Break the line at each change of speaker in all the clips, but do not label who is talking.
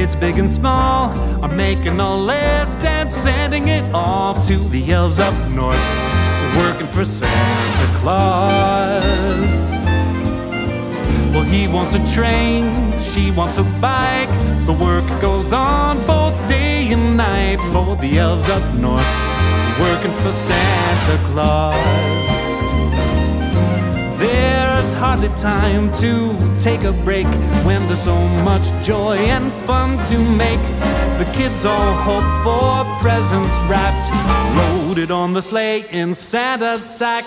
kids big and small are making a list and sending it off to the elves up north, working for Santa Claus. Well, he wants a train, she wants a bike. The work goes on both day and night for the elves up north, working for Santa Claus. There's hardly time to take a break when there's so much joy and fun to make. The kids all hope for presents wrapped, loaded on the sleigh in Santa's sack.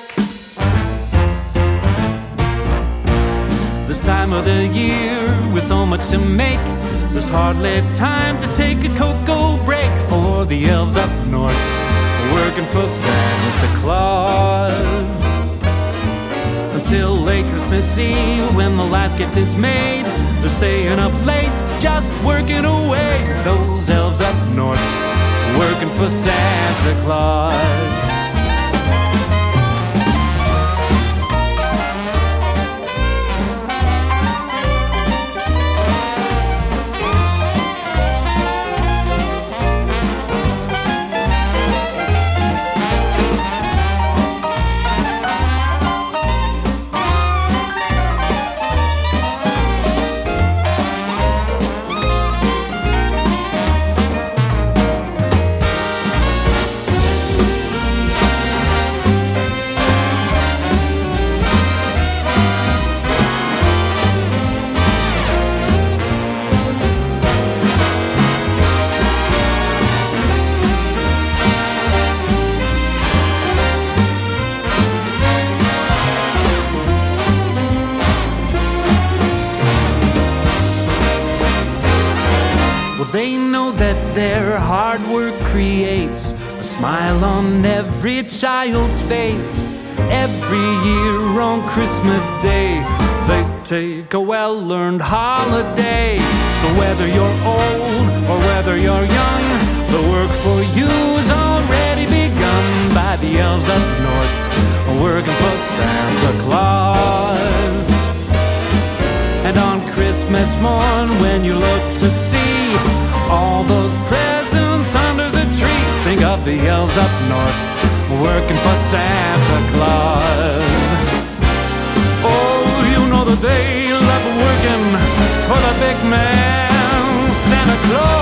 This time of the year, with so much to make, there's hardly time to take a cocoa break for the elves up north, working for Santa Claus. Until late Christmas Eve, when the last gift is made, they're staying up late, just working away. Those elves up north, working for Santa Claus. They know that their hard work creates a smile on every child's face. Every year on Christmas Day, they take a well-earned holiday. So whether you're old or whether you're young, the work for you is already begun by the elves up north, working for Santa Claus. And on Christmas morn, when you look to see all those presents under the tree, think of the elves up north, working for Santa Claus. Oh, you know that they love working for the big man, Santa Claus.